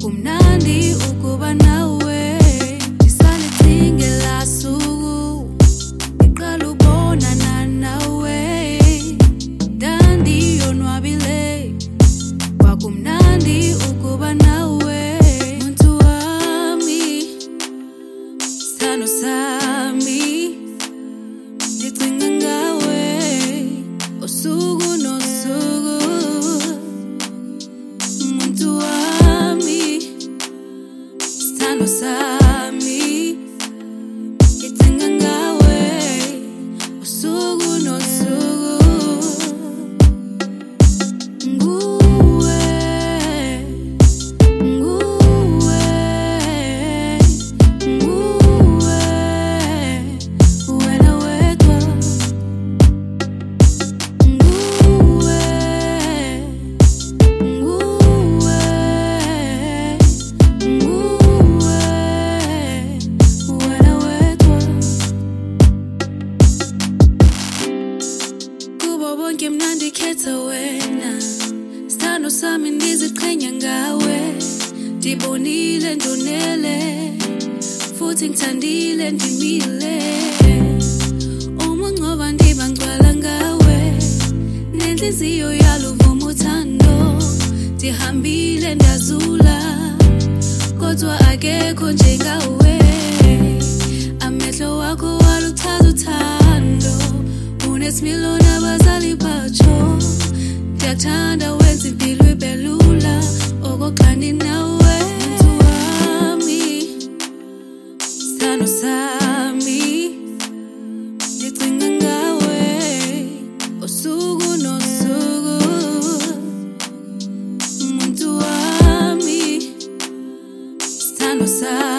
kwakumnandi ukuba nawe ndisalethinge lasuku ngiqala ubonana nawe ndandiyonwabile kwakumnandi ukuba nawe muntu wami sithando sami ndicinga ngawe usuku nosuku muntu wami sithando sami ndicinga ngawe usuku nosuku nguwe nguwe nguwe wena wedwa nguwe nguwe nguwe wena wedwa kubo bonke mna ndikhetha wena sithando sami ndiziqhenya ngawe ndibonile ndonele futhi ngithandile ndimile uma ngcoba ndiba ngcwala ngawe nenhliziyo yaluvuma uthando ndihambile ndazula kodwa akekho njengawe amehlo wakho waluchaza uthando unesimilo nabazali batsho ndiyakuthanda wenza impilo ibe lula okokuxani nawe muntu wami sithando sami ndicinga ngawe usuku nosuku muntu wami sithando sami